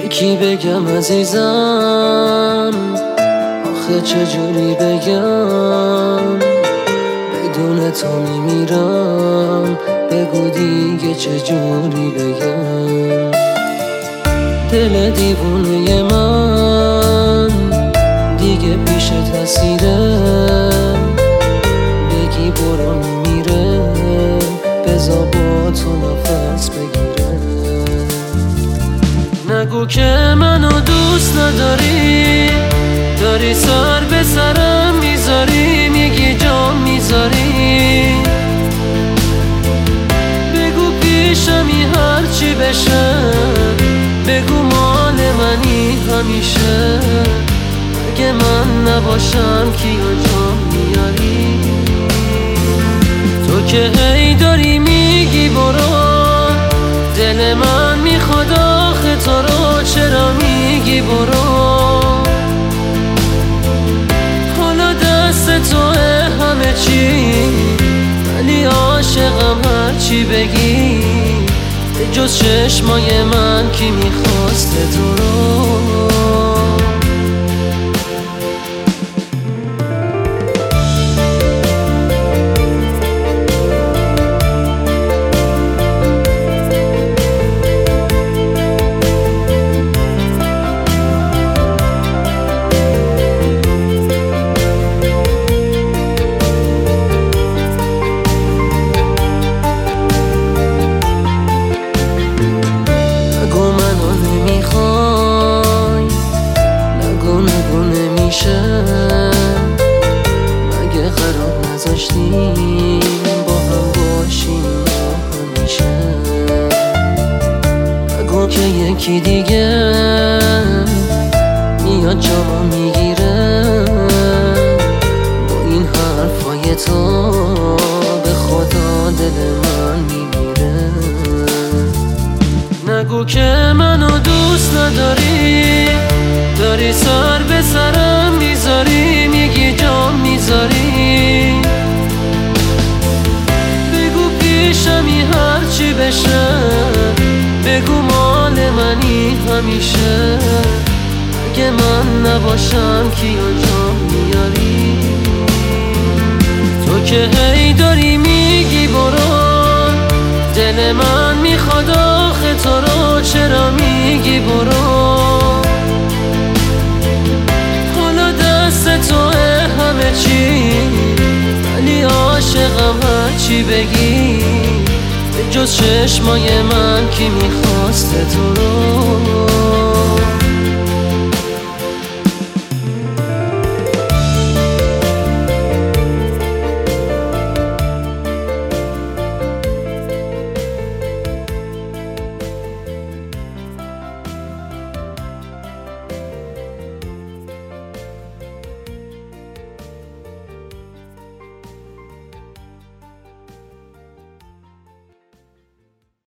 کی بگم عزیزم، آخه چجوری بگم بدون تو میمیرم، بگو دیگه چجوری بگم. دل دیوونه من دیگه پیش تاثیره، بگی برو میمیره، بذار با تو نفس بگیره. نگو که منو دوست نداری، داری سر به سرم میذاری، میگی جام میذاری، بگو پیشمی هرچی بشه، بگو مال منی همیشه. اگه من نباشم کیو جام میاری؟ تو که هی داری میگی برو، دل من میخواد آخه تو رو، چرا میگی برو؟ حالا دست توه همه چی، ولی عاشقم هرچی بگی، جز چشمای من کی میخواسته تو رو؟ مگه قرار نذاشتیم با هم باشیم همیشه؟ نگو که یکی دیگه میاد جامو میگیره، با این حرفای تو به خدا دل من میمیره. نگو که منو دوست نداری، داری سر به سرم میذاری، میگی جام میذاری، بگو پیشمی هرچی بشه، بگو مال منی همیشه. اگه من نباشم کیو جام میاری؟ تو که هی داری میگی برو، دل من میخواد آخه تو رو، چرا میگی برو؟ توه همه چی، ولی عاشقم هرچی بگی، جز چشمای من کی میخواسته تو رو؟